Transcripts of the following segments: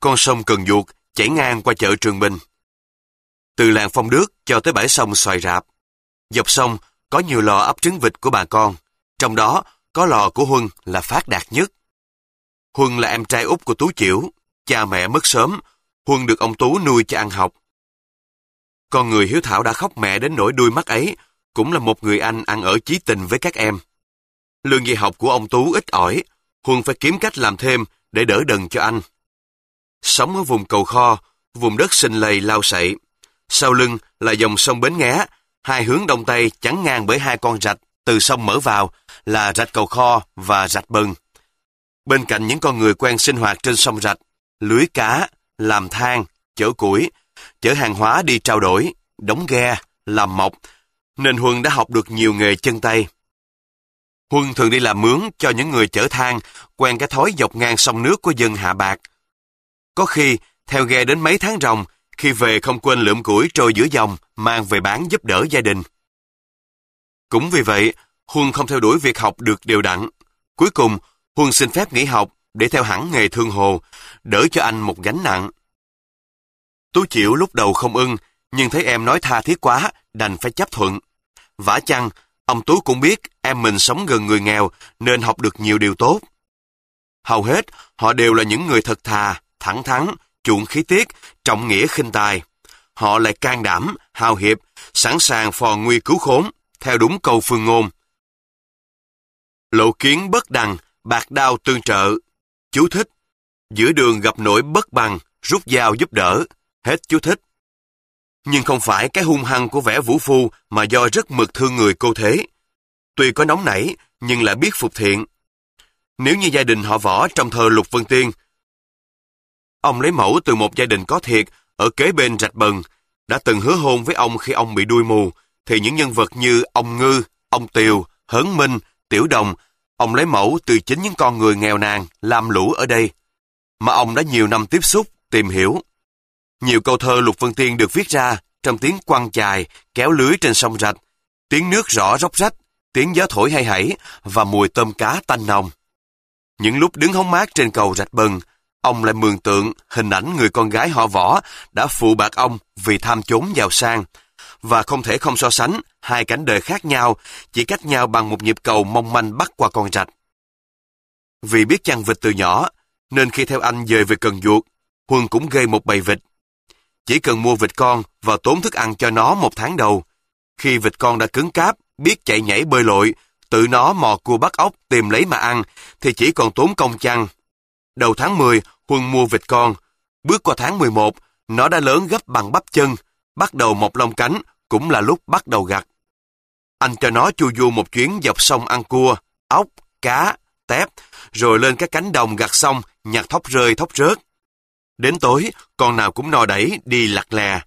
con sông Cần Duột chảy ngang qua chợ Trường Bình. Từ làng Phong Đức cho tới bãi sông Xoài Rạp, dọc sông có nhiều lò ấp trứng vịt của bà con, trong đó có lò của Huân là phát đạt nhất. Huân là em trai út của Tú Chiểu, cha mẹ mất sớm, Huân được ông Tú nuôi cho ăn học. Con người hiếu thảo đã khóc mẹ đến nỗi đuôi mắt ấy, cũng là một người anh ăn ở chí tình với các em. Lương dạy học của ông Tú ít ỏi, Huân phải kiếm cách làm thêm để đỡ đần cho anh. Sống ở vùng Cầu Kho, vùng đất sinh lầy lao sậy. Sau lưng là dòng sông Bến Nghé, hai hướng đông tây chắn ngang bởi hai con rạch từ sông mở vào là rạch Cầu Kho và rạch Bần. Bên cạnh những con người quen sinh hoạt trên sông rạch, lưới cá, làm than, chở củi, chở hàng hóa đi trao đổi, đóng ghe, làm mộc, nên Huân đã học được nhiều nghề chân tay. Huân thường đi làm mướn cho những người chở than, quen cái thói dọc ngang sông nước của dân Hạ Bạc. Có khi, theo ghe đến mấy tháng ròng, khi về không quên lượm củi trôi giữa dòng, mang về bán giúp đỡ gia đình. Cũng vì vậy, Huân không theo đuổi việc học được đều đặn. Cuối cùng, Huân xin phép nghỉ học để theo hẳn nghề thương hồ, đỡ cho anh một gánh nặng. Tú Chiểu lúc đầu không ưng, nhưng thấy em nói tha thiết quá, đành phải chấp thuận. Vả chăng, ông Tú cũng biết em mình sống gần người nghèo nên học được nhiều điều tốt. Hầu hết, họ đều là những người thật thà, thẳng thắn, chuộng khí tiết, trọng nghĩa khinh tài. Họ lại can đảm, hào hiệp, sẵn sàng phò nguy cứu khốn, theo đúng câu phương ngôn. Lộ kiến bất đằng, bạc đao tương trợ. Chú thích. Giữa đường gặp nỗi bất bằng, rút dao giúp đỡ. Hết chú thích. Nhưng không phải cái hung hăng của vẻ vũ phu mà do rất mực thương người cô thế. Tuy có nóng nảy, nhưng lại biết phục thiện. Nếu như gia đình họ Võ trong thơ Lục Vân Tiên, ông lấy mẫu từ một gia đình có thiệt ở kế bên rạch Bần, đã từng hứa hôn với ông khi ông bị đuôi mù, thì những nhân vật như ông Ngư, ông Tiều, Hớn Minh, Tiểu Đồng, ông lấy mẫu từ chính những con người nghèo nàn, lam lũ ở đây, mà ông đã nhiều năm tiếp xúc, tìm hiểu. Nhiều câu thơ Lục Vân Tiên được viết ra trong tiếng quăng chài, kéo lưới trên sông rạch, tiếng nước rõ róc rách, tiếng gió thổi hay hảy và mùi tôm cá tanh nồng. Những lúc đứng hóng mát trên cầu rạch Bần, ông lại mường tượng hình ảnh người con gái họ Võ đã phụ bạc ông vì tham chốn giàu sang, và không thể không so sánh hai cảnh đời khác nhau, chỉ cách nhau bằng một nhịp cầu mong manh bắc qua con rạch. Vì biết chăn vịt từ nhỏ, nên khi theo anh dời về Cần Duột, Huân cũng gây một bầy vịt. Chỉ cần mua vịt con và tốn thức ăn cho nó một tháng đầu. Khi vịt con đã cứng cáp, biết chạy nhảy bơi lội, tự nó mò cua bắt ốc tìm lấy mà ăn, thì chỉ còn tốn công chăn. Đầu tháng 10, Huân mua vịt con. Bước qua tháng 11, nó đã lớn gấp bằng bắp chân, bắt đầu mọc lông cánh, cũng là lúc bắt đầu gặt. Anh cho nó chu du một chuyến dọc sông ăn cua, ốc, cá, tép, rồi lên các cánh đồng gặt xong, nhặt thóc rơi thóc rớt. Đến tối, con nào cũng no đẩy đi lặt lè.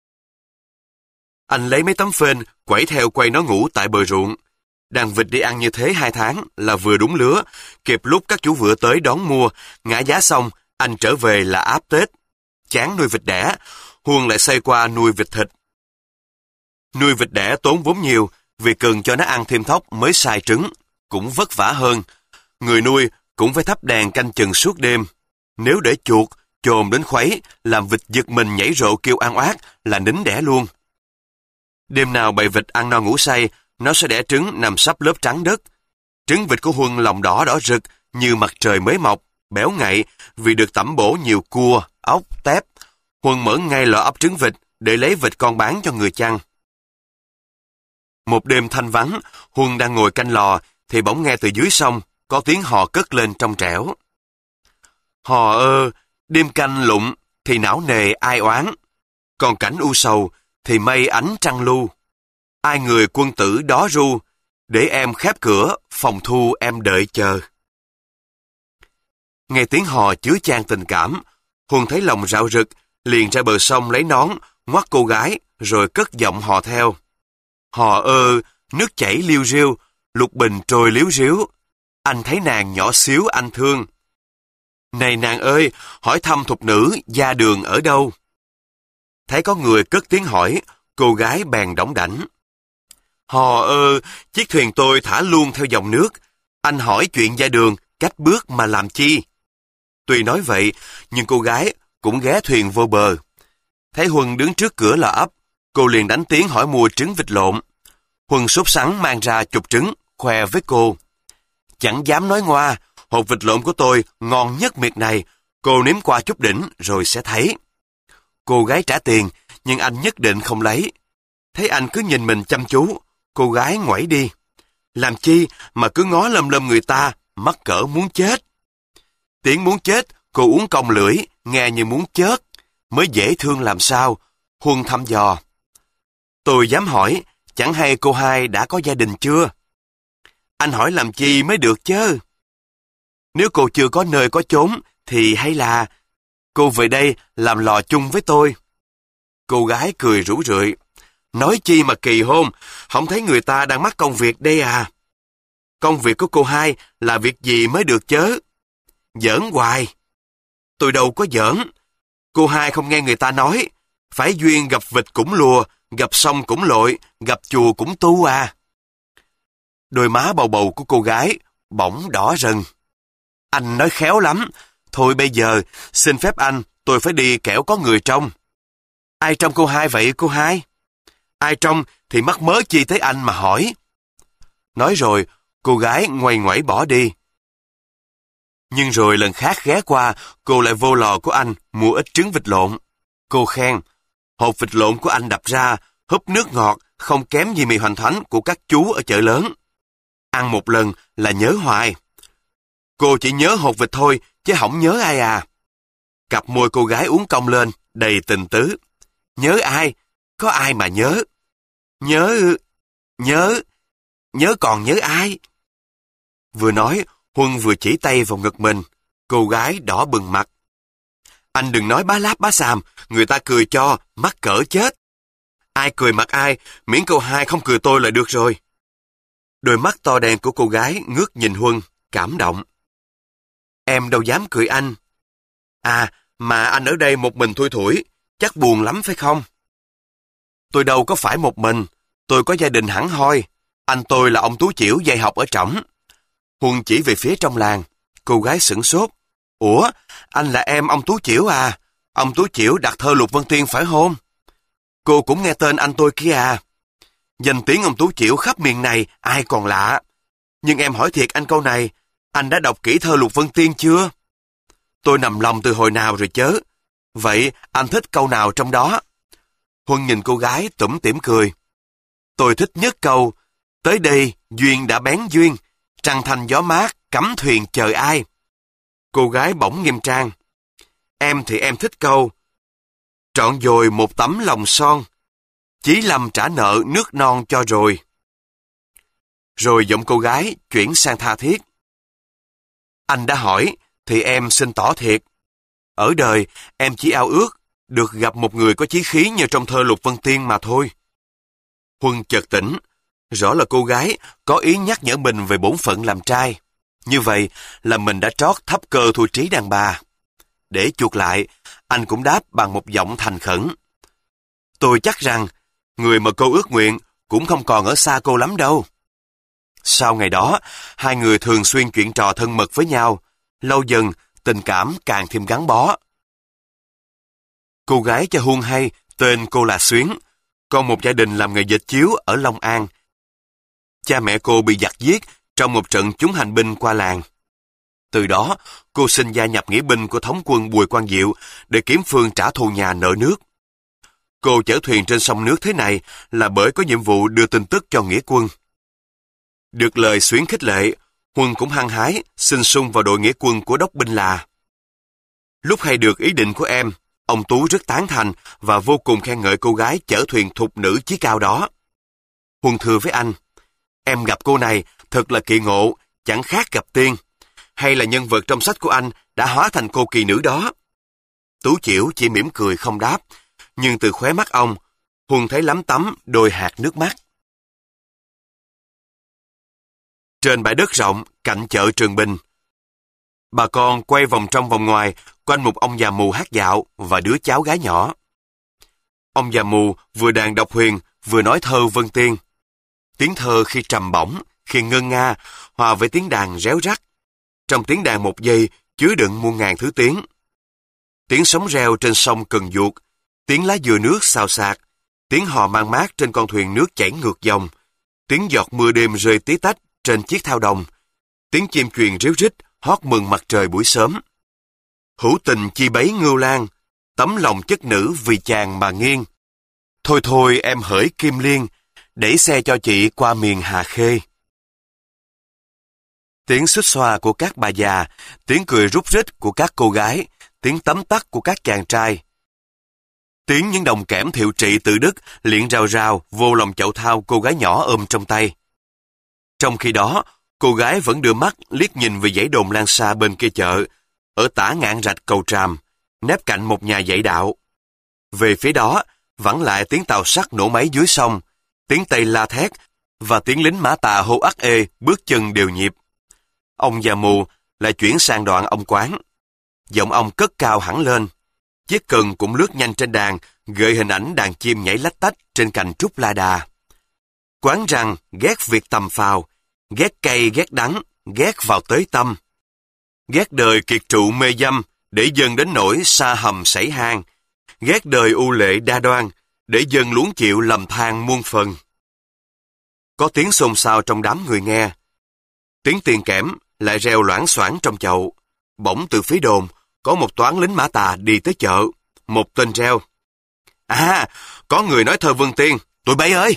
Anh lấy mấy tấm phên, quẩy theo quay nó ngủ tại bờ ruộng. Đàn vịt đi ăn như thế 2 tháng là vừa đúng lứa, kịp lúc các chủ vựa tới đón mua, ngã giá xong, anh trở về là áp Tết. Chán nuôi vịt đẻ, Huân lại xoay qua nuôi vịt thịt. Nuôi vịt đẻ tốn vốn nhiều, vì cần cho nó ăn thêm thóc mới sai trứng, cũng vất vả hơn. Người nuôi cũng phải thắp đèn canh chừng suốt đêm. Nếu để chuột, chồn đến khuấy, làm vịt giật mình nhảy rộ kêu an oát là nín đẻ luôn. Đêm nào bầy vịt ăn no ngủ say, nó sẽ đẻ trứng nằm sắp lớp trắng đất. Trứng vịt của Huân lòng đỏ đỏ rực như mặt trời mới mọc, béo ngậy vì được tẩm bổ nhiều cua, ốc, tép. Huân mở ngay lò ấp trứng vịt để lấy vịt con bán cho người chăn. Một đêm thanh vắng, Huân đang ngồi canh lò thì bỗng nghe từ dưới sông có tiếng hò cất lên trong trẻo. Hò ơ, đêm canh lụng thì não nề ai oán, còn cảnh u sầu thì mây ánh trăng lu. Ai người quân tử đó ru, để em khép cửa, phòng thu em đợi chờ. Nghe tiếng hò chứa chan tình cảm, Huân thấy lòng rạo rực, liền ra bờ sông lấy nón, ngoắt cô gái, rồi cất giọng hò theo. Hò ơ, nước chảy liêu riêu, lục bình trôi liếu riếu. Anh thấy nàng nhỏ xíu anh thương. Này nàng ơi, hỏi thăm thục nữ, gia đường ở đâu? Thấy có người cất tiếng hỏi, cô gái bèn đỏng đảnh. Hò ơ, chiếc thuyền tôi thả luôn theo dòng nước. Anh hỏi chuyện gia đường, cách bước mà làm chi? Tuy nói vậy, nhưng cô gái cũng ghé thuyền vô bờ. Thấy Huân đứng trước cửa lò ấp, cô liền đánh tiếng hỏi mua trứng vịt lộn. Huân sốt sắng mang ra chục trứng, khoe với cô. Chẳng dám nói ngoa, hột vịt lộn của tôi ngon nhất miệt này, cô nếm qua chút đỉnh rồi sẽ thấy. Cô gái trả tiền, nhưng anh nhất định không lấy. Thấy anh cứ nhìn mình chăm chú, cô gái ngoảy đi. Làm chi mà cứ ngó lâm lâm người ta, mắc cỡ muốn chết. Tiếng muốn chết, cô uống cong lưỡi, nghe như muốn chết, mới dễ thương làm sao. Huân thăm dò. Tôi dám hỏi, chẳng hay cô hai đã có gia đình chưa? Anh hỏi làm chi mới được chứ? Nếu cô chưa có nơi có chốn, thì hay là cô về đây làm lò chung với tôi. Cô gái cười rủ rượi. Nói chi mà kỳ hôn, không thấy người ta đang mắc công việc đây à? Công việc của cô hai là việc gì mới được chớ? Giỡn hoài. Tôi đâu có giỡn. Cô hai không nghe người ta nói, phải duyên gặp vịt cũng lùa, gặp sông cũng lội, gặp chùa cũng tu à. Đôi má bầu bầu của cô gái bỗng đỏ rần. Anh nói khéo lắm. Thôi bây giờ, xin phép anh, tôi phải đi kẻo có người trông. Ai trông cô hai vậy cô hai? Ai trông thì mắc mớ chi tới anh mà hỏi. Nói rồi, cô gái ngoay ngoẩy bỏ đi. Nhưng rồi lần khác ghé qua, cô lại vô lò của anh mua ít trứng vịt lộn. Cô khen, hột vịt lộn của anh đập ra, húp nước ngọt, không kém gì mì hoành thánh của các chú ở chợ lớn. Ăn một lần là nhớ hoài. Cô chỉ nhớ hột vịt thôi, chứ không nhớ ai à. Cặp môi cô gái uốn cong lên, đầy tình tứ. Nhớ ai? Có ai mà nhớ? Nhớ còn nhớ ai? Vừa nói, Huân vừa chỉ tay vào ngực mình. Cô gái đỏ bừng mặt. Anh đừng nói bá láp bá xàm, người ta cười cho, mắc cỡ chết. Ai cười mặt ai, miễn cô hai không cười tôi là được rồi. Đôi mắt to đen của cô gái ngước nhìn Huân, cảm động. Em đâu dám cười anh. À, mà anh ở đây một mình thui thủi, chắc buồn lắm phải không? Tôi đâu có phải một mình, tôi có gia đình hẳn hoi. Anh tôi là ông Tú Chiểu dạy học ở trỏng. Huân chỉ về phía trong làng. Cô gái sửng sốt. Ủa, anh là em ông Tú Chiểu à? Ông Tú Chiểu đặt thơ Lục Vân Tiên phải không? Cô cũng nghe tên anh tôi kia à? Danh tiếng ông Tú Chiểu khắp miền này ai còn lạ. Nhưng em hỏi thiệt anh câu này, anh đã đọc kỹ thơ Lục Vân Tiên chưa? Tôi nằm lòng từ hồi nào rồi chớ. Vậy anh thích câu nào trong đó? Huân nhìn cô gái tủm tỉm cười. Tôi thích nhất câu tới đây duyên đã bén duyên, trăng thanh gió mát cắm thuyền chờ ai. Cô gái bỗng nghiêm trang. Em thì em thích câu trọn dồi một tấm lòng son, chí lầm trả nợ nước non cho rồi. Rồi giọng cô gái chuyển sang tha thiết. Anh đã hỏi thì em xin tỏ thiệt. Ở đời em chỉ ao ước được gặp một người có chí khí như trong thơ Lục Vân Tiên mà thôi. Huân chợt tỉnh. Rõ là cô gái có ý nhắc nhở mình về bổn phận làm trai. Như vậy là mình đã trót thấp cơ thua trí đàn bà. Để chuộc lại, anh cũng đáp bằng một giọng thành khẩn. Tôi chắc rằng người mà cô ước nguyện cũng không còn ở xa cô lắm đâu. Sau ngày đó, hai người thường xuyên chuyện trò thân mật với nhau. Lâu dần, tình cảm càng thêm gắn bó. Cô gái cho Huân hay tên cô là Xuyến, con một gia đình làm nghề dệt chiếu ở Long An. Cha mẹ cô bị giặc giết trong một trận chúng hành binh qua làng. Từ đó, cô xin gia nhập nghĩa binh của thống quân Bùi Quang Diệu để kiếm phương trả thù nhà nợ nước. Cô chở thuyền trên sông nước thế này là bởi có nhiệm vụ đưa tin tức cho nghĩa quân. Được lời Xuyến khích lệ, Huân cũng hăng hái xin xung vào đội nghĩa quân của đốc binh là. Lúc hay được ý định của em, ông Tú rất tán thành và vô cùng khen ngợi cô gái chở thuyền thục nữ chí cao đó. Huân thưa với anh, em gặp cô này thật là kỳ ngộ, chẳng khác gặp tiên. Hay là nhân vật trong sách của anh đã hóa thành cô kỳ nữ đó? Tú Chiểu chỉ mỉm cười không đáp, nhưng từ khóe mắt ông, Huân thấy lấm tấm đôi hạt nước mắt. Trên bãi đất rộng cạnh chợ Trường Bình, bà con quay vòng trong vòng ngoài quanh một ông già mù hát dạo và đứa cháu gái nhỏ. Ông già mù vừa đàn đọc huyền vừa nói thơ Vân Tiên. Tiếng thơ khi trầm bổng, khi ngân nga, hòa với tiếng đàn réo rắt. Trong tiếng đàn một giây chứa đựng muôn ngàn thứ tiếng. Tiếng sóng reo trên sông Cần Duột, tiếng lá dừa nước xào xạc, tiếng hò mang mát trên con thuyền nước chảy ngược dòng, tiếng giọt mưa đêm rơi tí tách trên chiếc thao đồng, tiếng chim chuyền ríu rít hót mừng mặt trời buổi sớm. Hữu tình chi bấy ngưu lang, tấm lòng chất nữ vì chàng mà nghiêng. Thôi thôi em hỡi Kim Liên, đẩy xe cho chị qua miền Hà Khê. Tiếng xuýt xoa của các bà già, tiếng cười rúc rít của các cô gái, tiếng tấm tắc của các chàng trai. Tiếng những đồng kẽm thiệu trị tự đức liệng rào rào vô lòng chậu thao cô gái nhỏ ôm trong tay. Trong khi đó, cô gái vẫn đưa mắt liếc nhìn về dãy đồn Lan Sa bên kia chợ, ở tả ngạn rạch Cầu Tràm, nép cạnh một nhà dạy đạo. Về phía đó, vẳng lại tiếng tàu sắt nổ máy dưới sông, tiếng Tây la thét và tiếng lính mã tà hô ắc ê bước chân đều nhịp. Ông già mù lại chuyển sang đoạn ông quán. Giọng ông cất cao hẳn lên. Chiếc cần cũng lướt nhanh trên đàn, gợi hình ảnh đàn chim nhảy lách tách trên cành trúc la đà. Quán rằng ghét việc tầm phào, ghét cay ghét đắng, ghét vào tới tâm. Ghét đời kiệt trụ mê dâm, để dần đến nỗi xa hầm sảy hang. Ghét đời u lệ đa đoan, để dần luống chịu lầm than muôn phần. Có tiếng xôn xao trong đám người nghe. Tiếng tiền kẽm lại reo loảng xoảng trong chậu. Bỗng từ phía đồn, có một toán lính mã tà đi tới chợ. Một tên reo: "À, có người nói thơ Vân Tiên, tụi bay ơi!"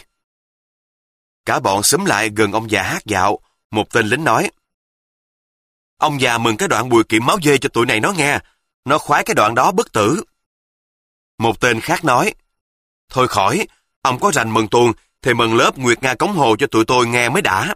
Cả bọn xúm lại gần ông già hát dạo. Một tên lính nói: "Ông già mừng cái đoạn bùi kiệm máu dê cho tụi này nó nghe. Nó khoái cái đoạn đó bất tử." Một tên khác nói: "Thôi khỏi, ông có rành mừng tuồng thì mừng lớp Nguyệt Nga cống hồ cho tụi tôi nghe mới đã."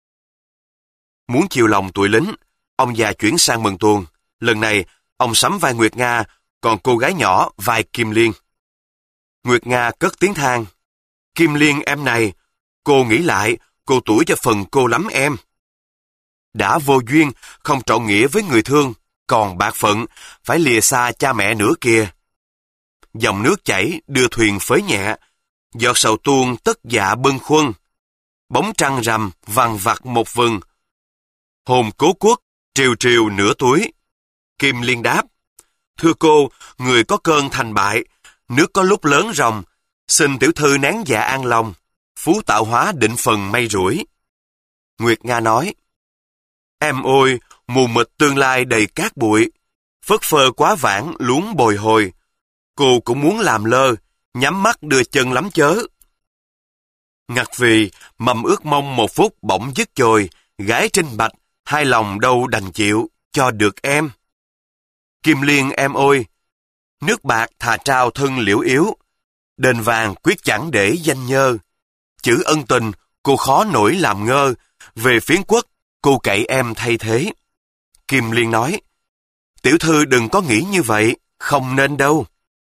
Muốn chiều lòng tụi lính, ông già chuyển sang mừng tuồng. Lần này, ông sắm vai Nguyệt Nga, còn cô gái nhỏ vai Kim Liên. Nguyệt Nga cất tiếng than: "Kim Liên em này, cô nghĩ lại, cô tuổi cho phần cô lắm em. Đã vô duyên, không trọn nghĩa với người thương, còn bạc phận, phải lìa xa cha mẹ nữa kìa. Dòng nước chảy đưa thuyền phới nhẹ, giọt sầu tuôn tất dạ bâng khuâng. Bóng trăng rằm vằng vặc một vừng, hồn cố quất triều triều nửa túi." Kim Liên đáp: "Thưa cô, người có cơn thành bại, nước có lúc lớn ròng, xin tiểu thư nén dạ an lòng, phú tạo hóa định phần may rủi." Nguyệt Nga nói: "Em ôi, mù mịt tương lai đầy cát bụi, phất phơ quá vãng luống bồi hồi, cô cũng muốn làm lơ, nhắm mắt đưa chân lắm chớ." Ngặt vì mầm ước mong một phút bỗng dứt chồi, gái trinh bạch, hai lòng đâu đành chịu cho được em. Kim Liên em ôi, nước bạc thà trao thân liễu yếu, đền vàng quyết chẳng để danh nhơ. Chữ ân tình cô khó nổi làm ngơ, về phiến quốc cô cậy em thay thế. Kim Liên nói: "Tiểu thư đừng có nghĩ như vậy, không nên đâu."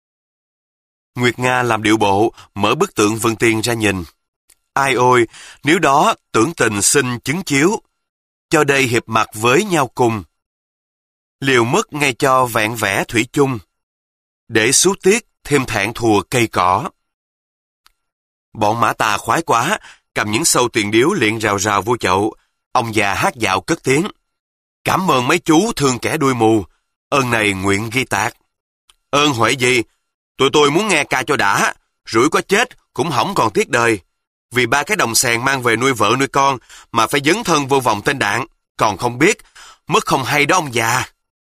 Nguyệt Nga làm điệu bộ, mở bức tượng Vân Tiên ra nhìn. Ai ôi, nếu đó tưởng tình xin chứng chiếu, cho đây hiệp mặt với nhau cùng. Liều mất ngay cho vẹn vẽ thủy chung, để xú tiếc thêm thẹn thùa cây cỏ. Bọn mã tà khoái quá, cầm những sâu tiền điếu liệng rào rào vô chậu. Ông già hát dạo cất tiếng: "Cảm ơn mấy chú thương kẻ đuôi mù, ơn này nguyện ghi tạc." "Ơn huệ gì, tụi tôi muốn nghe ca cho đã, rủi có chết cũng hỏng còn tiếc đời. Vì ba cái đồng xèn mang về nuôi vợ nuôi con mà phải dấn thân vô vòng tên đạn, còn không biết, mất không hay đó ông già.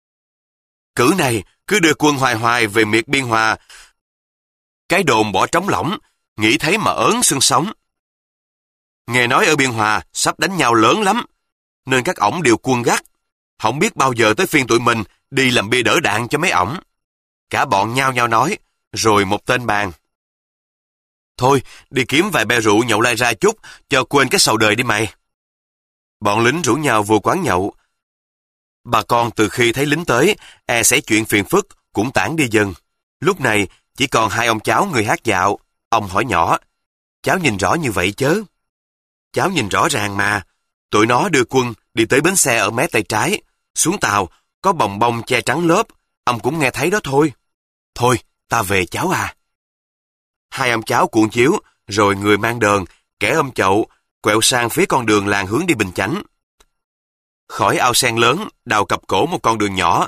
Cử này cứ đưa quân hoài hoài về miệt Biên Hòa. Cái đồn bỏ trống lỏng, nghĩ thấy mà ớn xương sống. Nghe nói ở Biên Hòa sắp đánh nhau lớn lắm, nên các ổng đều quân gắt. Không biết bao giờ tới phiên tụi mình đi làm bia đỡ đạn cho mấy ổng." Cả bọn nhao nhao nói, rồi một tên bàn: "Thôi, đi kiếm vài be rượu nhậu lai ra chút, cho quên cái sầu đời đi mày." Bọn lính rủ nhau vô quán nhậu. Bà con từ khi thấy lính tới, e xảy chuyện phiền phức, cũng tản đi dần. Lúc này, chỉ còn hai ông cháu người hát dạo. Ông hỏi nhỏ: "Cháu nhìn rõ như vậy chớ?" "Cháu nhìn rõ ràng mà. Tụi nó đưa quân đi tới bến xe ở mé tay trái. Xuống tàu, có bồng bông che trắng lớp. Ông cũng nghe thấy đó thôi." "Thôi, ta về cháu à." Hai ông cháu cuộn chiếu, rồi người mang đờn, kẻ ôm chậu, quẹo sang phía con đường làng hướng đi Bình Chánh. khỏi ao sen lớn, đào cặp cổ một con đường nhỏ,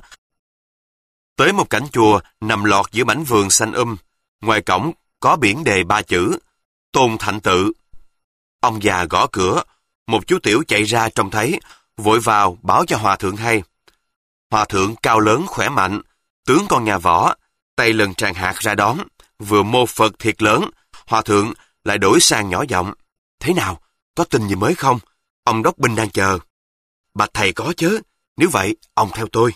tới một cảnh chùa nằm lọt giữa mảnh vườn xanh Ngoài cổng có biển đề 3 chữ, Tôn Thạnh Tự. Ông già gõ cửa, một chú tiểu chạy ra trông thấy, vội vào báo cho hòa thượng hay. Hòa thượng cao lớn khỏe mạnh, tướng con nhà võ, tay lần tràn hạt ra đón, vừa mô Phật thiệt lớn, hòa thượng lại đổi sang nhỏ giọng. Thế nào, có tin gì mới không? Ông đốc binh đang chờ. Bạch thầy có chứ, nếu vậy, ông theo tôi.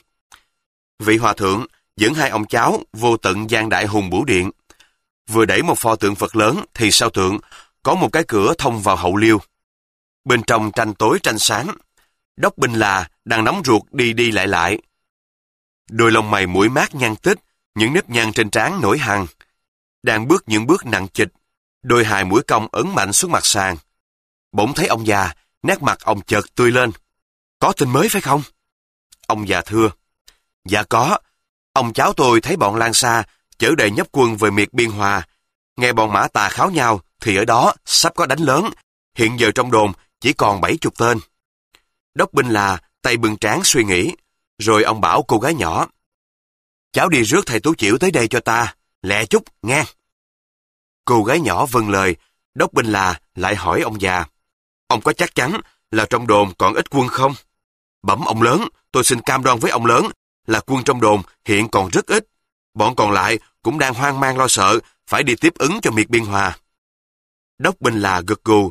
Vị hòa thượng dẫn hai ông cháu vô tận gian đại hùng bửu điện. Vừa đẩy một pho tượng Phật lớn thì sau tượng có một cái cửa thông vào hậu liêu. Bên trong tranh tối tranh sáng, đốc binh là đang nóng ruột đi đi lại lại. Đôi lông mày mũi mát nhăn tích, những nếp nhăn trên trán nổi hằn. Đang bước những bước nặng chịch, đôi hài mũi cong ấn mạnh xuống mặt sàn. Bỗng thấy ông già, nét mặt ông chợt tươi lên. Có tin mới phải không? Ông già thưa. Dạ có. Ông cháu tôi thấy bọn Lan Sa chở đầy nhấp quân về miệt Biên Hòa. Nghe bọn Mã Tà kháo nhau thì ở đó sắp có đánh lớn. Hiện giờ trong đồn chỉ còn 70 tên. Đốc binh là tay bưng trán suy nghĩ. Rồi ông bảo cô gái nhỏ. Cháu đi rước thầy Tú Chiểu tới đây cho ta. Lẹ chút, nghe. Cô gái nhỏ vâng lời. Đốc binh là lại hỏi ông già. Ông có chắc chắn là trong đồn còn ít quân không? Bẩm ông lớn, tôi xin cam đoan với ông lớn là quân trong đồn hiện còn rất ít. Bọn còn lại cũng đang hoang mang lo sợ, phải đi tiếp ứng cho miệt Biên Hòa. Đốc binh là gật gù.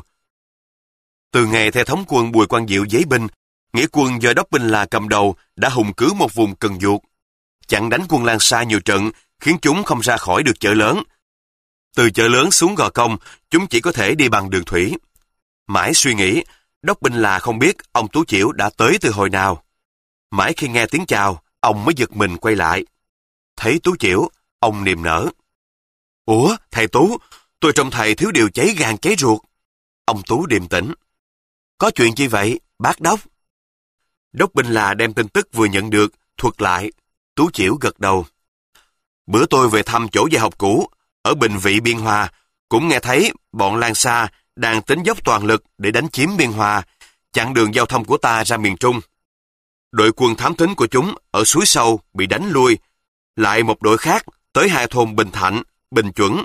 Từ ngày theo thống quân Bùi Quang Diệu giấy binh, nghĩa quân do đốc binh là cầm đầu đã hùng cứ một vùng Cần Duộc, chặn đánh quân Lan Sa nhiều trận, khiến chúng không ra khỏi được chợ lớn. Từ chợ lớn xuống Gò Công, chúng chỉ có thể đi bằng đường thủy. Mãi suy nghĩ, đốc binh là không biết ông Tú Chiểu đã tới từ hồi nào. Mãi khi nghe tiếng chào, ông mới giật mình quay lại. Thấy Tú Chiểu, ông niềm nở. Ủa, thầy Tú, tôi trông thầy thiếu điều cháy gan cháy ruột. Ông Tú điềm tĩnh. Có chuyện chi vậy, bác đốc? Đốc binh là đem tin tức vừa nhận được, thuật lại. Tú Chiểu gật đầu. Bữa tôi về thăm chỗ dạy học cũ, ở Bình Vị Biên Hòa, cũng nghe thấy bọn Lan Sa đang tính dốc toàn lực để đánh chiếm Biên Hòa, chặn đường giao thông của ta ra miền Trung. Đội quân thám thính của chúng ở Suối Sâu bị đánh lui, lại một đội khác tới hai thôn Bình Thạnh, Bình Chuẩn.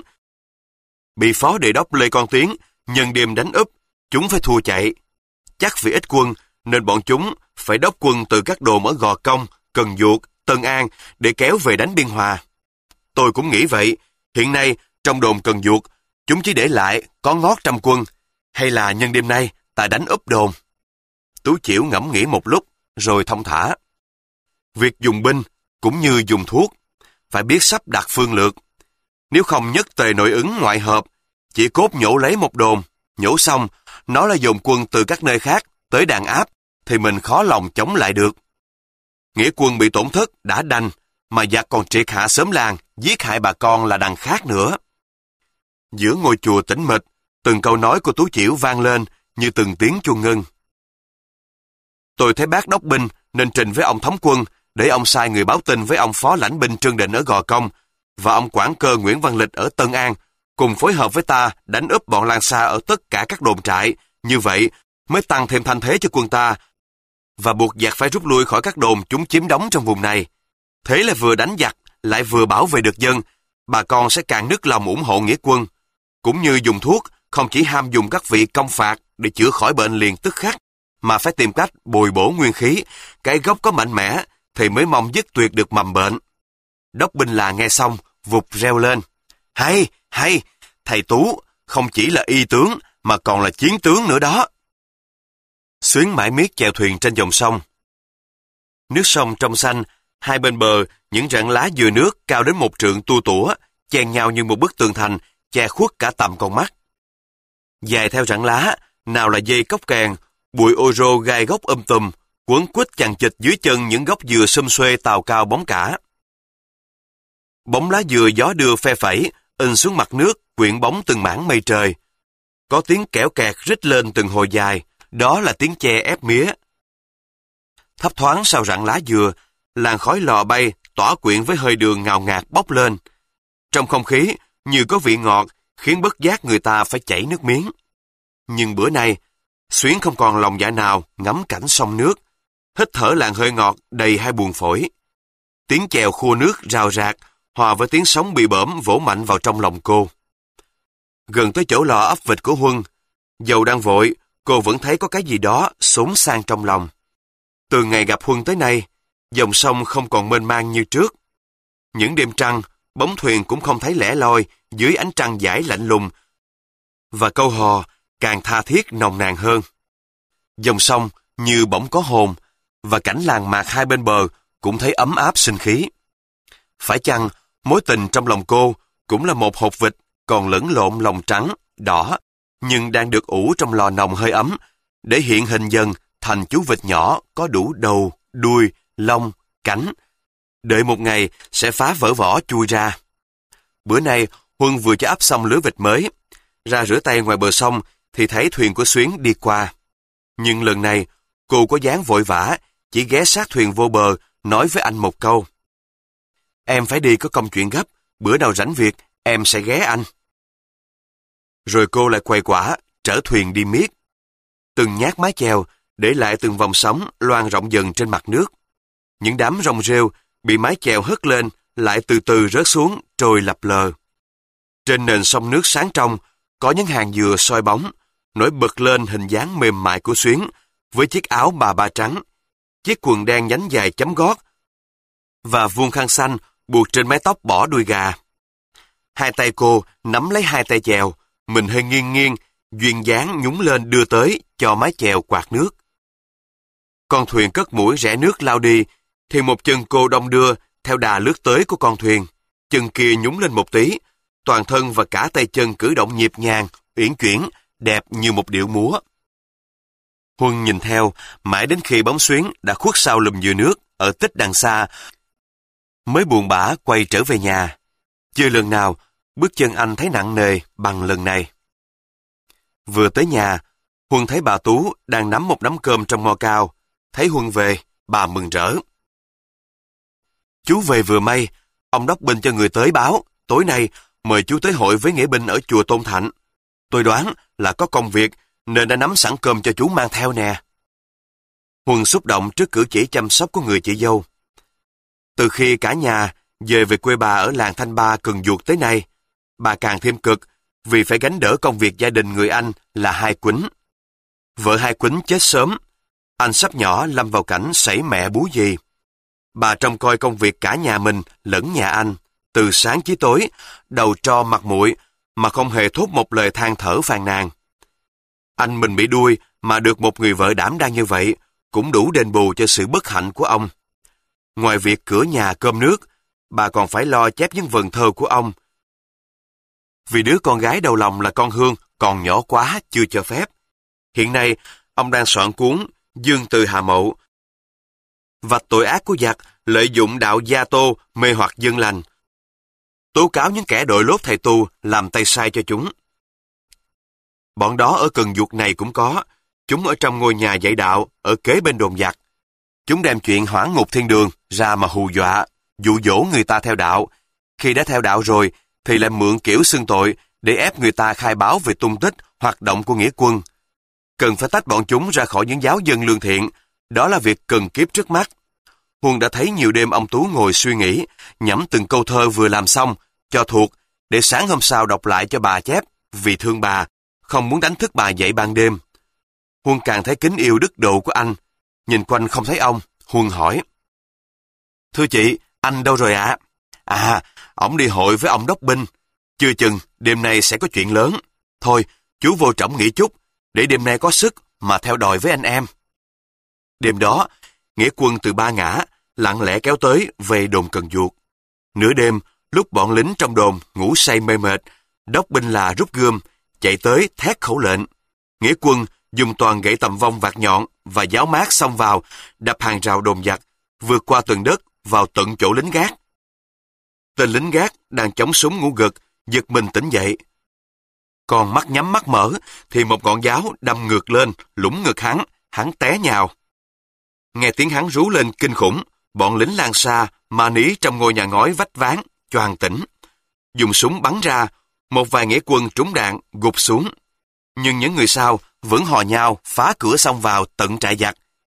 Bị phó đề đốc Lê Con Tiến nhân đêm đánh úp, chúng phải thua chạy. Chắc vì ít quân nên bọn chúng phải đốc quân từ các đồn ở Gò Công, Cần Duộc, Tân An để kéo về đánh Biên Hòa. Tôi cũng nghĩ vậy, hiện nay trong đồn Cần Duộc, chúng chỉ để lại có ngót 100 quân, hay là nhân đêm nay ta đánh úp đồn. Tú Chiểu ngẫm nghĩ một lúc, rồi thông thả. Việc dùng binh cũng như dùng thuốc, phải biết sắp đặt phương lược. Nếu không nhất tề nội ứng ngoại hợp, chỉ cốt nhổ lấy một đồn, nhổ xong, nó là dồn quân từ các nơi khác tới đàn áp, thì mình khó lòng chống lại được. Nghĩa quân bị tổn thất đã đành, mà giặc còn triệt hạ xóm làng, giết hại bà con là đằng khác nữa. Giữa ngôi chùa tĩnh mịch, từng câu nói của Tú Chiểu vang lên như từng tiếng chuông ngân. Tôi thấy bác đốc binh nên trình với ông thống quân để ông sai người báo tin với ông phó lãnh binh Trương Định ở Gò Công và ông quản cơ Nguyễn Văn Lịch ở Tân An cùng phối hợp với ta đánh úp bọn Lan Sa ở tất cả các đồn trại. Như vậy mới tăng thêm thanh thế cho quân ta và buộc giặc phải rút lui khỏi các đồn chúng chiếm đóng trong vùng này. Thế là vừa đánh giặc lại vừa bảo vệ được dân, bà con sẽ càng nức lòng ủng hộ nghĩa quân. Cũng như dùng thuốc, không chỉ ham dùng các vị công phạt để chữa khỏi bệnh liền tức khắc, mà phải tìm cách bồi bổ nguyên khí, cái gốc có mạnh mẽ thì mới mong dứt tuyệt được mầm bệnh. Đốc binh là nghe xong, vụt reo lên. Hay, hay, thầy Tú không chỉ là y tướng mà còn là chiến tướng nữa đó. Xuyến mãi miết chèo thuyền trên dòng sông. Nước sông trong xanh, hai bên bờ những rặng lá dừa nước cao đến 1 trượng tua tủa, chen nhau như một bức tường thành, che khuất cả tầm con mắt. Dài theo rặng lá, nào là dây cốc kèn, bụi ô rô gai gốc tùm, quấn quýt chằng chịt dưới chân những gốc dừa xum xuê tào cao bóng cả. Bóng lá dừa gió đưa phe phẩy, in xuống mặt nước, quyện bóng từng mảng mây trời. Có tiếng kẽo kẹt rít lên từng hồi dài, đó là tiếng tre ép mía. Thấp thoáng sau rặng lá dừa, làn khói lò bay tỏa quyện với hơi đường ngào ngạt bốc lên. Trong không khí như có vị ngọt, khiến bất giác người ta phải chảy nước miếng. Nhưng bữa nay, Xuyến không còn lòng dạ nào ngắm cảnh sông nước. hít thở làn hơi ngọt đầy hai buồng phổi. Tiếng chèo khua nước rào rạc, hòa với tiếng sóng bị bõm vỗ mạnh vào trong lòng cô. Gần tới chỗ lò ấp vịt của Huân, dầu đang vội, cô vẫn thấy có cái gì đó xốn sang trong lòng. Từ ngày gặp Huân tới nay, dòng sông không còn mênh mang như trước. Những đêm trăng, bóng thuyền cũng không thấy lẻ loi dưới ánh trăng dải lạnh lùng, và câu hò càng tha thiết nồng nàn hơn. Dòng sông như bỗng có hồn, và cảnh làng mạc hai bên bờ cũng thấy ấm áp sinh khí. Phải chăng mối tình trong lòng cô cũng là một hột vịt còn lẫn lộn lòng trắng, đỏ, nhưng đang được ủ trong lò nồng hơi ấm, để hiện hình dần thành chú vịt nhỏ có đủ đầu, đuôi, lông, cánh, đợi một ngày sẽ phá vỡ vỏ chui ra. Bữa nay, Huân vừa cho ấp xong lưới vịt mới, ra rửa tay ngoài bờ sông thì thấy thuyền của Xuyến đi qua. Nhưng lần này, cô có dáng vội vã, chỉ ghé sát thuyền vô bờ, nói với anh một câu. Em phải đi có công chuyện gấp, bữa nào rảnh việc, em sẽ ghé anh. Rồi cô lại quay quả, trở thuyền đi miết. Từng nhát mái chèo, để lại từng vòng sóng loang rộng dần trên mặt nước. Những đám rong rêu bị mái chèo hất lên, lại từ từ rớt xuống, trôi lập lờ. Trên nền sông nước sáng trong, có những hàng dừa soi bóng, nổi bật lên hình dáng mềm mại của Xuyến, với chiếc áo bà ba trắng, chiếc quần đen nhánh dài chấm gót, và vuông khăn xanh buộc trên mái tóc bỏ đuôi gà. Hai tay cô nắm lấy hai tay chèo, mình hơi nghiêng nghiêng, duyên dáng nhúng lên đưa tới cho mái chèo quạt nước. Con thuyền cất mũi rẽ nước lao đi, thì một chân cô đong đưa theo đà lướt tới của con thuyền, chân kia nhúng lên một tí, toàn thân và cả tay chân cử động nhịp nhàng, uyển chuyển, đẹp như một điệu múa. Huân nhìn theo, mãi đến khi bóng Xuyến đã khuất sau lùm dừa nước ở tích đằng xa, mới buồn bã quay trở về nhà. Chưa lần nào, bước chân anh thấy nặng nề bằng lần này. Vừa tới nhà, Huân thấy bà Tú đang nắm một nắm cơm trong ngò cao. Thấy Huân về, bà mừng rỡ. Chú về vừa may, ông đốc binh cho người tới báo, tối nay mời chú tới hội với nghĩa binh ở chùa Tôn Thạnh. Tôi đoán là có công việc, nên đã nắm sẵn cơm cho chú mang theo nè. Huân xúc động trước cử chỉ chăm sóc của người chị dâu. Từ khi cả nhà về quê bà ở làng Thanh Ba Cần Duộc tới nay, bà càng thêm cực vì phải gánh đỡ công việc gia đình người anh là Hai Quýnh. Vợ Hai Quýnh chết sớm, anh sắp nhỏ lâm vào cảnh sảy mẹ bú dì. Bà trông coi công việc cả nhà mình lẫn nhà anh, từ sáng chí tối, đầu tro mặt nguội, mà không hề thốt một lời than thở phàn nàn. Anh mình bị đuôi mà được một người vợ đảm đang như vậy, cũng đủ đền bù cho sự bất hạnh của ông. Ngoài việc cửa nhà cơm nước, bà còn phải lo chép những vần thơ của ông. Vì đứa con gái đầu lòng là con Hương còn nhỏ quá chưa cho phép. Hiện nay, ông đang soạn cuốn Dương Từ Hà Mậu, vạch tội ác của giặc lợi dụng đạo gia tô mê hoặc dân lành, tố cáo những kẻ đội lốt thầy tu làm tay sai cho chúng. Bọn đó ở Cần Duộc này cũng có, chúng ở trong ngôi nhà dạy đạo ở kế bên đồn giặc. Chúng đem chuyện hoãn ngục thiên đường ra mà hù dọa, dụ dỗ người ta theo đạo. Khi đã theo đạo rồi thì lại mượn kiểu xưng tội để ép người ta khai báo về tung tích, hoạt động của nghĩa quân. Cần phải tách bọn chúng ra khỏi những giáo dân lương thiện, đó là việc cần kiếp trước mắt. Huân đã thấy nhiều đêm ông Tú ngồi suy nghĩ, nhẩm từng câu thơ vừa làm xong, cho thuộc, để sáng hôm sau đọc lại cho bà chép, vì thương bà, không muốn đánh thức bà dậy ban đêm. Huân càng thấy kính yêu đức độ của anh. Nhìn quanh không thấy ông, Huân hỏi. Thưa chị, anh đâu rồi ạ? À, ổng đi hội với ông đốc binh. Chưa chừng, đêm nay sẽ có chuyện lớn. Thôi, chú vô trỏng nghỉ chút, để đêm nay có sức mà theo đòi với anh em. Đêm đó, nghĩa quân từ Ba Ngã lặng lẽ kéo tới về đồn Cần Duộc. Nửa đêm, lúc bọn lính trong đồn ngủ say mê mệt, đốc binh là rút gươm, chạy tới thét khẩu lệnh. Nghĩa quân dùng toàn gậy tầm vong vạt nhọn và giáo mát xông vào, đập hàng rào đồn giặc, vượt qua tường đất vào tận chỗ lính gác. Tên lính gác đang chống súng ngủ gật, giật mình tỉnh dậy. Còn mắt nhắm mắt mở thì một ngọn giáo đâm ngược lên, lũng ngực hắn té nhào. Nghe tiếng hắn rú lên kinh khủng, bọn lính Lan Sa mà ní trong ngôi nhà ngói vách ván choàng tỉnh, dùng súng bắn ra. Một vài nghĩa quân trúng đạn gục xuống, nhưng những người sau vẫn hò nhau phá cửa xông vào tận trại giặc.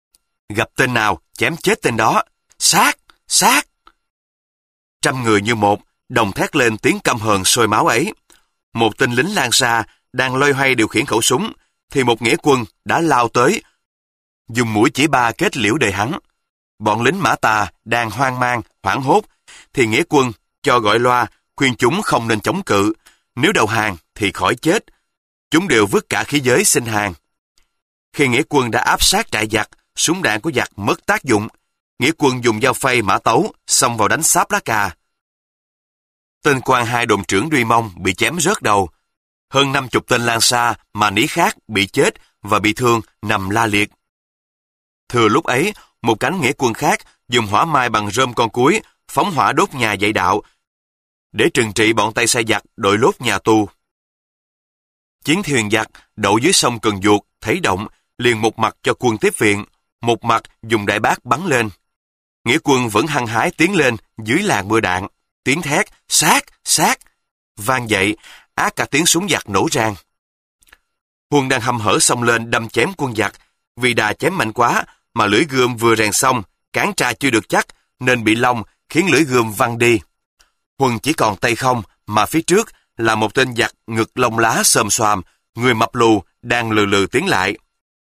Gặp tên nào, chém chết tên đó. Sát! Sát! Trăm người như một, đồng thét lên tiếng căm hờn sôi máu ấy. Một tên lính Lan Sa đang loay hoay điều khiển khẩu súng, thì một nghĩa quân đã lao tới, dùng mũi chỉ ba kết liễu đời hắn. Bọn lính Mã Tà đang hoang mang, hoảng hốt, thì nghĩa quân cho gọi loa, khuyên chúng không nên chống cự, nếu đầu hàng thì khỏi chết. Chúng đều vứt cả khí giới xin hàng. Khi nghĩa quân đã áp sát trại giặc, súng đạn của giặc mất tác dụng, nghĩa quân dùng dao phay mã tấu, xông vào đánh xáp lá cà. Tên quan hai đồn trưởng Duy Mông bị chém rớt đầu. Hơn 50 tên Lan Sa mà Ní khác bị chết và bị thương nằm la liệt. Thừa lúc ấy, một cánh nghĩa quân khác dùng hỏa mai bằng rơm con cúi, phóng hỏa đốt nhà dạy đạo, để trừng trị bọn tay sai giặc đội lốt nhà tù. Chiến thuyền giặc đậu dưới sông Cần Duột, thấy động, liền một mặt cho quân tiếp viện, một mặt dùng đại bác bắn lên. Nghĩa quân vẫn hăng hái tiến lên dưới làn mưa đạn, tiếng thét sát, sát vang dậy, át cả tiếng súng giặc nổ rang. Huân đang hăm hở xông lên đâm chém quân giặc, vì đà chém mạnh quá mà lưỡi gươm vừa rèn xong, cán tra chưa được chắc nên bị lông, khiến lưỡi gươm văng đi. Huân chỉ còn tay không, mà phía trước là một tên giặc ngực lông lá xồm xoàm, người mập lù đang lừ lừ tiến lại.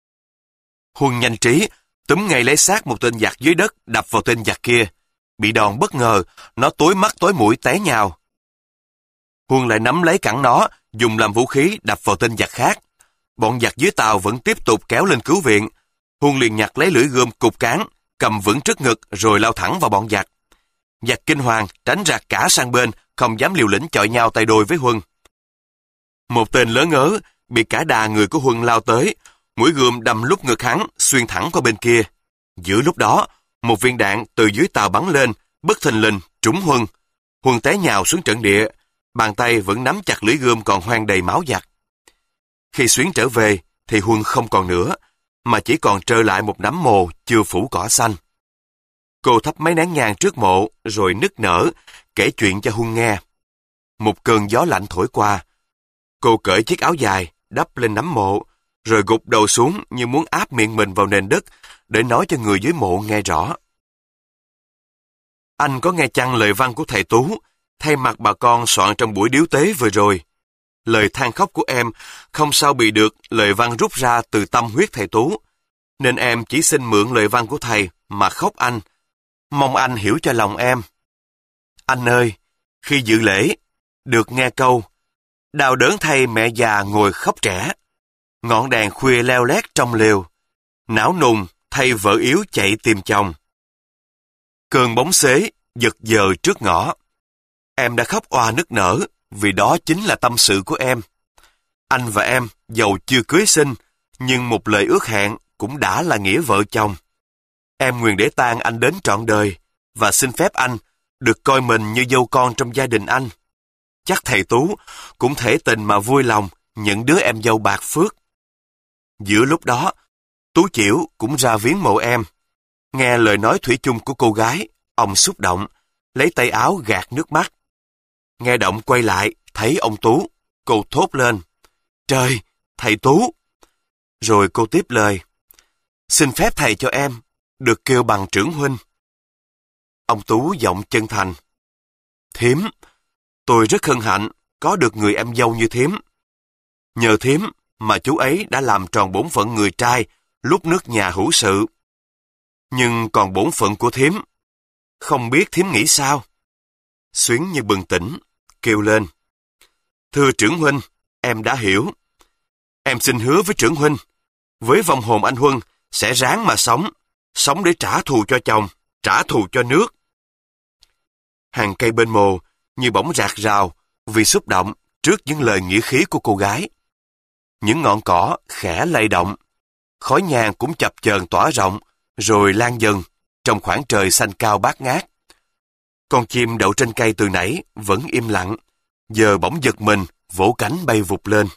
Huân nhanh trí, túm ngay lấy xác một tên giặc dưới đất đập vào tên giặc kia. Bị đòn bất ngờ, nó tối mắt tối mũi té nhào. Huân lại nắm lấy cẳng nó, dùng làm vũ khí đập vào tên giặc khác. Bọn giặc dưới tàu vẫn tiếp tục kéo lên cứu viện. Huân liền nhặt lấy lưỡi gươm cục cán, cầm vững trước ngực rồi lao thẳng vào bọn giặc. Giặc kinh hoàng tránh rạc cả sang bên, không dám liều lĩnh chọi nhau tay đôi với Huân. Một tên lớn ngớ bị cả đà người của Huân lao tới, mũi gươm đâm lúc ngực hắn, xuyên thẳng qua bên kia. Giữa lúc đó, một viên đạn từ dưới tàu bắn lên, bất thình lình trúng Huân. Huân té nhào xuống trận địa, bàn tay vẫn nắm chặt lưỡi gươm còn hoang đầy máu giặc. Khi xuyến trở về, thì Huân không còn nữa, mà chỉ còn trơ lại một nắm mồ chưa phủ cỏ xanh. Cô thắp mấy nén nhang trước mộ, rồi nức nở, kể chuyện cho Huân nghe. Một cơn gió lạnh thổi qua. Cô cởi chiếc áo dài, đắp lên nắm mộ, rồi gục đầu xuống như muốn áp miệng mình vào nền đất, để nói cho người dưới mộ nghe rõ. Anh có nghe chăng lời văn của thầy Tú, thay mặt bà con soạn trong buổi điếu tế vừa rồi? Lời than khóc của em không sao bị được lời văn rút ra từ tâm huyết thầy Tú, nên em chỉ xin mượn lời văn của thầy mà khóc anh. Mong anh hiểu cho lòng em. Anh ơi, khi dự lễ, được nghe câu, đau đớn thay mẹ già ngồi khóc trẻ, ngọn đèn khuya leo lét trong lều, não nùng thay vợ yếu chạy tìm chồng. Cơn bóng xế giật giờ trước ngõ. Em đã khóc òa nức nở, vì đó chính là tâm sự của em. Anh và em dầu chưa cưới xin, nhưng một lời ước hẹn cũng đã là nghĩa vợ chồng. Em nguyện để tang anh đến trọn đời, và xin phép anh được coi mình như dâu con trong gia đình anh. Chắc thầy Tú cũng thể tình mà vui lòng những đứa em dâu bạc phước. Giữa lúc đó, Tú Chiểu cũng ra viếng mộ em. Nghe lời nói thủy chung của cô gái, ông xúc động, lấy tay áo gạt nước mắt. Nghe động quay lại, thấy ông Tú, cô thốt lên, trời, thầy Tú. Rồi cô tiếp lời, xin phép thầy cho em được kêu bằng trưởng huynh. Ông Tú giọng chân thành, thím, tôi rất hân hạnh có được người em dâu như thím. Nhờ thím mà chú ấy đã làm tròn bổn phận người trai lúc nước nhà hữu sự. Nhưng còn bổn phận của thím, không biết thím nghĩ sao? Xuyến như bừng tỉnh, kêu lên, thưa trưởng huynh, em đã hiểu. Em xin hứa với trưởng huynh, với vong hồn anh Huân sẽ ráng mà sống để trả thù cho chồng, trả thù cho nước. Hàng cây bên mồ như bỗng rạc rào vì xúc động trước những lời nghĩa khí của cô gái. Những ngọn cỏ khẽ lay động, khói nhang cũng chập chờn tỏa rộng, rồi lan dần trong khoảng trời xanh cao bát ngát. Con chim đậu trên cây từ nãy vẫn im lặng, giờ bỗng giật mình, vỗ cánh bay vụt lên.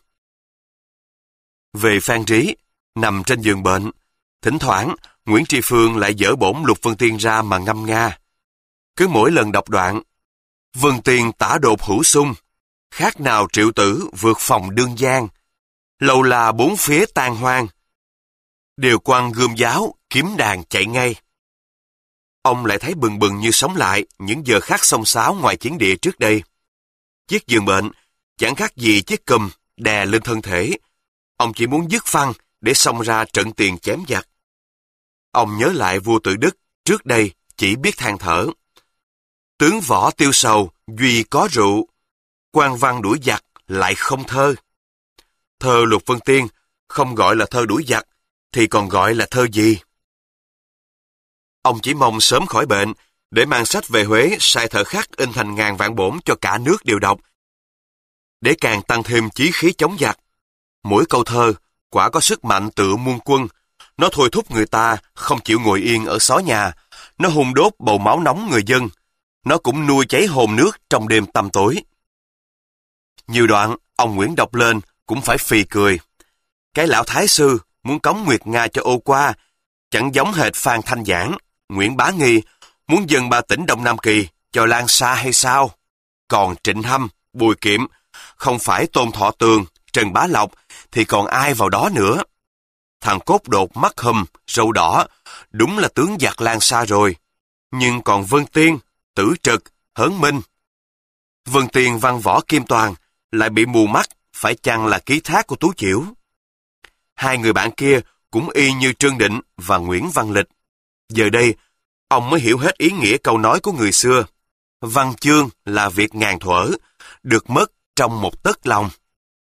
Về Phan Trí, nằm trên giường bệnh, thỉnh thoảng Nguyễn Tri Phương lại dở bổn Lục Vân Tiên ra mà ngâm nga. Cứ mỗi lần đọc đoạn, Vân Tiên tả đột hữu sung, khác nào triệu tử vượt phòng đương gian, lâu là bốn phía tan hoang. Đều quăng gươm giáo, kiếm đàn chạy ngay. Ông lại thấy bừng bừng như sống lại những giờ khắc xông xáo ngoài chiến địa trước đây. Chiếc giường bệnh chẳng khác gì chiếc cùm đè lên thân thể. Ông chỉ muốn dứt phăng để xông ra trận tiền chém giặc. Ông nhớ lại vua Tự Đức trước đây chỉ biết than thở. Tướng võ tiêu sầu, duy có rượu. Quan văn đuổi giặc lại không thơ. Thơ Lục Vân Tiên không gọi là thơ đuổi giặc, thì còn gọi là thơ gì? Ông chỉ mong sớm khỏi bệnh, để mang sách về Huế sai thợ khắc in thành ngàn vạn bổn cho cả nước đều đọc, để càng tăng thêm chí khí chống giặc. Mỗi câu thơ quả có sức mạnh tựa muôn quân, nó thôi thúc người ta không chịu ngồi yên ở xó nhà, nó hun đốt bầu máu nóng người dân, nó cũng nuôi cháy hồn nước trong đêm tăm tối. Nhiều đoạn ông Nguyễn đọc lên cũng phải phì cười. Cái lão thái sư muốn cống Nguyệt Nga cho ô qua, chẳng giống hệt Phan Thanh Giảng, Nguyễn Bá Nghi muốn dâng 3 tỉnh Đông Nam Kỳ cho Lan Sa hay sao? Còn Trịnh Hâm, Bùi Kiệm, không phải Tôn Thọ Tường, Trần Bá Lộc thì còn ai vào đó nữa? Thằng cốt đột mắt hùm, râu đỏ, đúng là tướng giặc Lan Sa rồi. Nhưng còn Vân Tiên, Tử Trực, Hớn Minh. Vân Tiên văn võ Kim Toàn lại bị mù mắt, phải chăng là ký thác của Tú Chiểu? Hai người bạn kia cũng y như Trương Định và Nguyễn Văn Lịch. Giờ đây, ông mới hiểu hết ý nghĩa câu nói của người xưa. Văn chương là việc ngàn thuở, được mất trong một tấc lòng.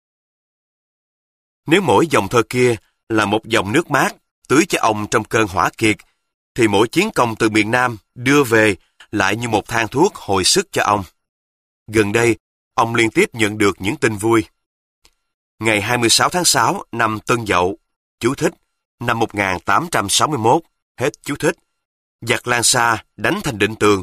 Nếu mỗi dòng thơ kia là một dòng nước mát tưới cho ông trong cơn hỏa kiệt, thì mỗi chiến công từ miền Nam đưa về lại như một thang thuốc hồi sức cho ông. Gần đây, ông liên tiếp nhận được những tin vui. Ngày 26 tháng 6 năm Tân Dậu, chú thích, năm 1861, hết chú thích, giặc Lan Sa đánh thành Định Tường.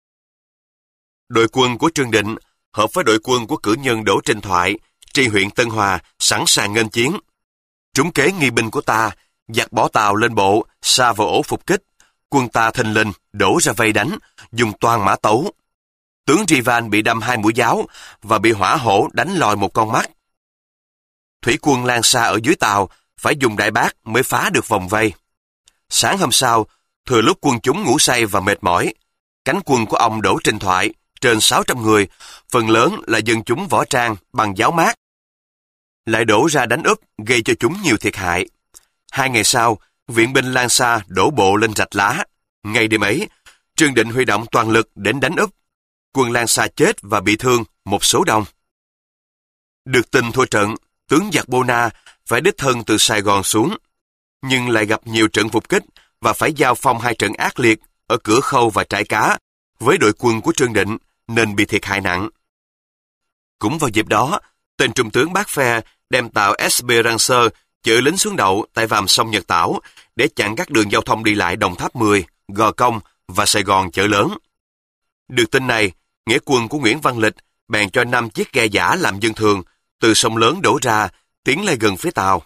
Đội quân của Trương Định hợp với đội quân của cử nhân Đỗ Trinh Thoại, tri huyện Tân Hòa sẵn sàng nghênh chiến. Trúng kế nghi binh của ta, giặc bỏ tàu lên bộ, sa vào ổ phục kích. Quân ta thình lình đổ ra vây đánh, dùng toàn mã tấu. Tướng Rivan bị đâm 2 mũi giáo và bị hỏa hổ đánh lòi một con mắt. Thủy quân Lan Sa ở dưới tàu phải dùng đại bác mới phá được vòng vây. Sáng hôm sau, thừa lúc quân chúng ngủ say và mệt mỏi, cánh quân của ông Đỗ Trinh Thoại trên 600 người, phần lớn là dân chúng võ trang bằng giáo mát, lại đổ ra đánh úp, gây cho chúng nhiều thiệt hại. 2 ngày sau, viện binh Lan Sa đổ bộ lên Rạch Lá. Ngày đêm ấy, Trương Định huy động toàn lực đến đánh úp. Quân Lan Sa chết và bị thương một số đông. Được tin thua trận, tướng giặc Bô Na phải đích thân từ Sài Gòn xuống, nhưng lại gặp nhiều trận phục kích và phải giao phong 2 trận ác liệt ở Cửa Khâu và Trại Cá với đội quân của Trương Định, nên bị thiệt hại nặng. Cũng vào dịp đó, tên trung tướng Bác Phe đem tàu Esperance chở lính xuống đậu tại vàm sông Nhật Tảo để chặn các đường giao thông đi lại Đồng Tháp 10, Gò Công và Sài Gòn chợ lớn. Được tin này, nghĩa quân của Nguyễn Văn Lịch bèn cho 5 chiếc ghe giả làm dân thường từ sông lớn đổ ra, tiến lên gần phía tàu.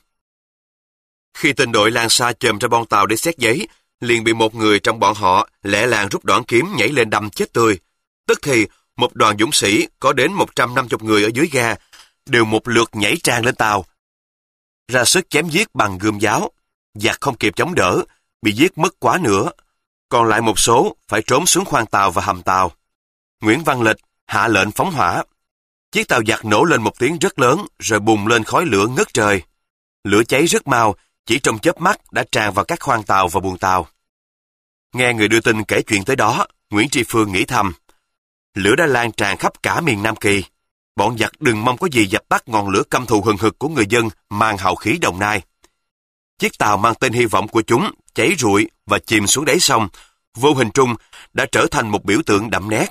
Khi tên đội Lan Sa chồm ra bon tàu để xét giấy, liền bị một người trong bọn họ lẹ làng rút đoạn kiếm nhảy lên đâm chết tươi. Tức thì, một đoàn dũng sĩ có đến 150 người ở dưới ghe đều một lượt nhảy tràn lên tàu, ra sức chém giết bằng gươm giáo. Giặc không kịp chống đỡ, bị giết mất quá nửa, còn lại một số phải trốn xuống khoang tàu và hầm tàu. Nguyễn Văn Lịch hạ lệnh phóng hỏa. Chiếc tàu giặc nổ lên một tiếng rất lớn rồi bùng lên khói lửa ngất trời. Lửa cháy rất mau, chỉ trong chớp mắt đã tràn vào các khoang tàu và buồng tàu. Nghe người đưa tin kể chuyện tới đó, Nguyễn Tri Phương nghĩ thầm, lửa đã lan tràn khắp cả miền Nam Kỳ. Bọn giặc đừng mong có gì dập tắt ngọn lửa căm thù hừng hực của người dân mang hào khí Đồng Nai. Chiếc tàu mang tên hy vọng của chúng cháy rụi và chìm xuống đáy sông, vô hình trung đã trở thành một biểu tượng đậm nét.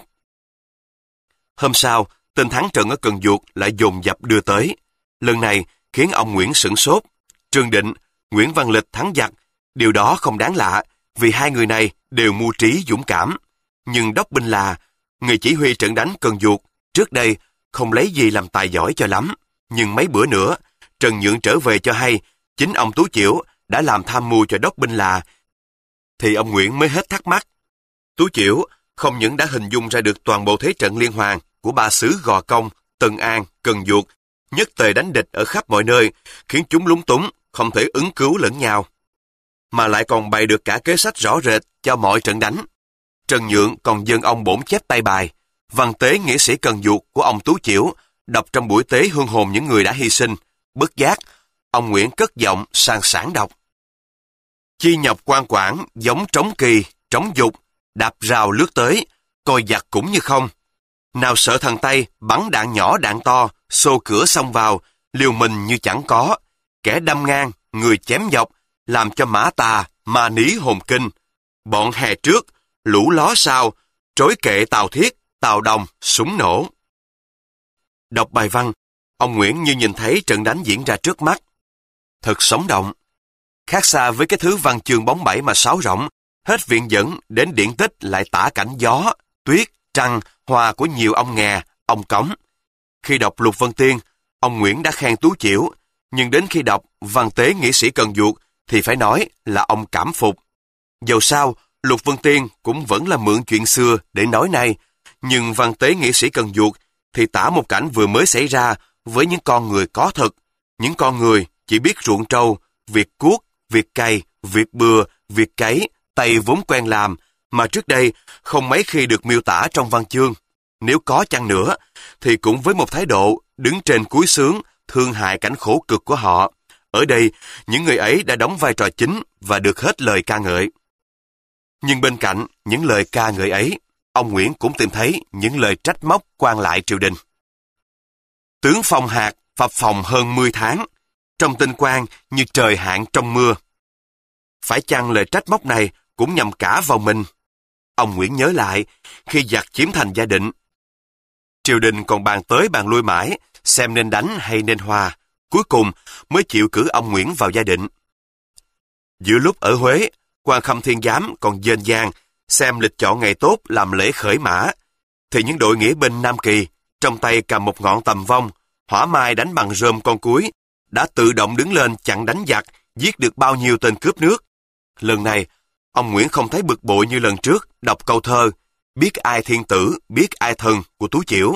Hôm sau, tên thắng trận ở Cần Duộc lại dồn dập đưa tới. Lần này khiến ông Nguyễn sửng sốt. Trương Định, Nguyễn Văn Lịch thắng giặc. Điều đó không đáng lạ, vì hai người này đều mưu trí dũng cảm. Nhưng Đốc Binh là người chỉ huy trận đánh Cần Duộc, trước đây không lấy gì làm tài giỏi cho lắm. Nhưng mấy bữa nữa, Trần Nhượng trở về cho hay chính ông Tú Chiểu đã làm tham mưu cho Đốc Binh là, thì ông Nguyễn mới hết thắc mắc. Tú Chiểu không những đã hình dung ra được toàn bộ thế trận liên hoàn của 3 xứ Gò Công, Tân An, Cần Duộc, nhất tề đánh địch ở khắp mọi nơi, khiến chúng lúng túng, không thể ứng cứu lẫn nhau. mà lại còn bày được cả kế sách rõ rệt cho mọi trận đánh. Trần Nhượng còn dâng ông bổn chép tay bài, văn tế nghĩa sĩ Cần Duộc của ông Tú Chiểu, đọc trong buổi tế hương hồn những người đã hy sinh. Bất giác, ông Nguyễn cất giọng sang sảng đọc. Chi nhọc quan quản, giống trống kỳ, trống dục, đạp rào lướt tới, coi giặc cũng như không. Nào sợ thằng Tây, bắn đạn nhỏ đạn to, xô cửa xông vào, liều mình như chẳng có. Kẻ đâm ngang, người chém dọc, làm cho mã tà, ma ní hồn kinh. Bọn hè trước, lũ ló sau, trối kệ Tàu Thiết, Tàu Đồng, súng nổ. Đọc bài văn, ông Nguyễn như nhìn thấy trận đánh diễn ra trước mắt. Thật sống động. Khác xa với cái thứ văn chương bóng bẩy mà sáo rỗng, hết viện dẫn đến điển tích lại tả cảnh gió, tuyết, trăng, hoa của nhiều ông nghè, ông cống. Khi đọc Lục Vân Tiên, ông Nguyễn đã khen Tú Chiểu, nhưng đến khi đọc văn tế nghĩa sĩ Cần Duộc thì phải nói là ông cảm phục. Dầu sao, Lục Vân Tiên cũng vẫn là mượn chuyện xưa để nói nay, nhưng văn tế nghĩa sĩ Cần Duộc thì tả một cảnh vừa mới xảy ra với những con người có thực, những con người chỉ biết ruộng trâu, việc cuốc, việc cày, việc bừa, việc cấy, tay vốn quen làm, mà trước đây không mấy khi được miêu tả trong văn chương. Nếu có chăng nữa, thì cũng với một thái độ đứng trên cúi xướng, thương hại cảnh khổ cực của họ. Ở đây, những người ấy đã đóng vai trò chính và được hết lời ca ngợi. Nhưng bên cạnh những lời ca ngợi ấy, ông Nguyễn cũng tìm thấy những lời trách móc quan lại triều đình. Tướng phong hạt phập phồng hơn 10 tháng, trong tinh quang như trời hạn trong mưa. Phải chăng lời trách móc này cũng nhằm cả vào mình? Ông Nguyễn nhớ lại khi giặc chiếm thành Gia Định. Triều đình còn bàn tới bàn lui mãi, xem nên đánh hay nên hòa, cuối cùng mới chịu cử ông Nguyễn vào Gia Định. Giữa lúc ở Huế, quan Khâm Thiên Giám còn dên dang xem lịch chọn ngày tốt làm lễ khởi mã, thì những đội nghĩa binh Nam Kỳ trong tay cầm một ngọn tầm vong, hỏa mai đánh bằng rơm con cuối, đã tự động đứng lên chặn đánh giặc, giết được bao nhiêu tên cướp nước. Lần này, ông Nguyễn không thấy bực bội như lần trước đọc câu thơ biết ai thiên tử, biết ai thần của Tú Chiểu.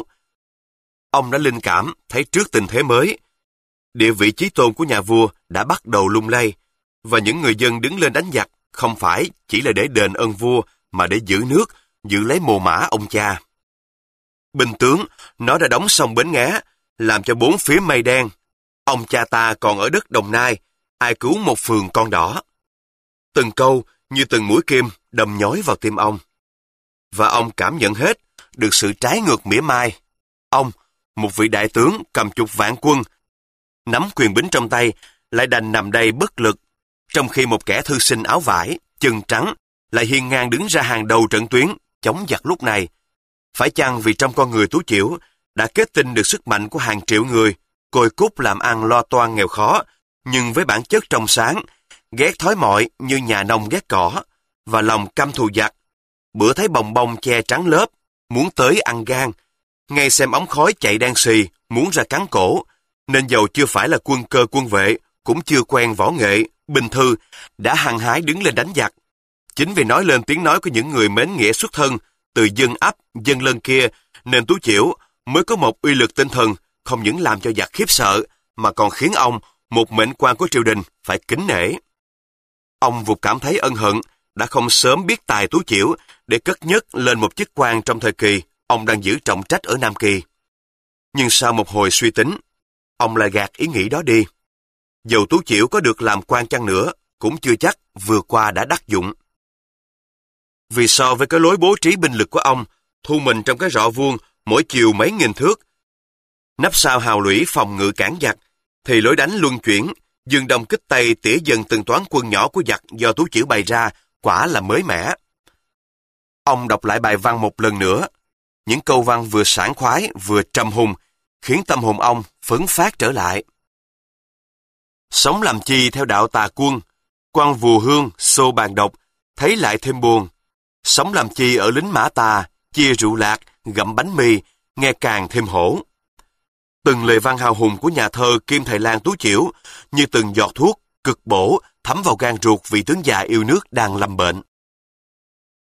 Ông đã linh cảm thấy trước tình thế mới, địa vị chí tôn của nhà vua đã bắt đầu lung lay, và những người dân đứng lên đánh giặc không phải chỉ là để đền ơn vua, mà để giữ nước, giữ lấy mồ mả ông cha. Binh tướng, nó đã đóng xong Bến Nghé, làm cho bốn phía mây đen. Ông cha ta còn ở đất Đồng Nai, ai cứu một phường con đỏ. Từng câu như từng mũi kim đâm nhói vào tim ông. Và ông cảm nhận hết được sự trái ngược mỉa mai. Ông, một vị đại tướng cầm chục vạn quân, nắm quyền bính trong tay, lại đành nằm đây bất lực, trong khi một kẻ thư sinh áo vải, chân trắng, lại hiên ngang đứng ra hàng đầu trận tuyến, chống giặc lúc này. Phải chăng vì trong con người Tú Chiểu đã kết tinh được sức mạnh của hàng triệu người, côi cút làm ăn lo toan nghèo khó, nhưng với bản chất trong sáng, ghét thói mọi như nhà nông ghét cỏ, và lòng căm thù giặc. Bữa thấy bồng bông che trắng lớp, muốn tới ăn gan, ngay xem ống khói chạy đen xì, muốn ra cắn cổ, nên dầu chưa phải là quân cơ quân vệ, cũng chưa quen võ nghệ, binh thư, đã hăng hái đứng lên đánh giặc. Chính vì nói lên tiếng nói của những người mến nghĩa xuất thân, từ dân ấp, dân lân kia, nên Tú Chiểu mới có một uy lực tinh thần, không những làm cho giặc khiếp sợ, mà còn khiến ông, một mệnh quan của triều đình, phải kính nể. Ông vụt cảm thấy ân hận, đã không sớm biết tài Tú Chiểu để cất nhấc lên một chức quan trong thời kỳ ông đang giữ trọng trách ở Nam Kỳ. Nhưng sau một hồi suy tính, ông lại gạt ý nghĩ đó đi. Dầu Tú Chiểu có được làm quan chăng nữa, cũng chưa chắc vừa qua đã đắc dụng. Vì so với cái lối bố trí binh lực của ông, thu mình trong cái rọ vuông mỗi chiều mấy nghìn thước, nấp sau hào lũy phòng ngự cản giặc, thì lối đánh luân chuyển, dương đông kích tây tỉa dần từng toán quân nhỏ của giặc do Tú Chiểu bày ra, quả là mới mẻ. Ông đọc lại bài văn một lần nữa. Những câu văn vừa sảng khoái vừa trầm hùng, khiến tâm hồn ông phấn phát trở lại. Sống làm chi theo đạo tà quân, quan vù hương xô bàn độc, thấy lại thêm buồn. Sống làm chi ở lính mã tà, chia rượu lạc, gặm bánh mì, nghe càng thêm hổ. Từng lời văn hào hùng của nhà thơ Kim Thầy Lang Tú Chiểu như từng giọt thuốc cực bổ thấm vào gan ruột vị tướng già yêu nước đang lâm bệnh.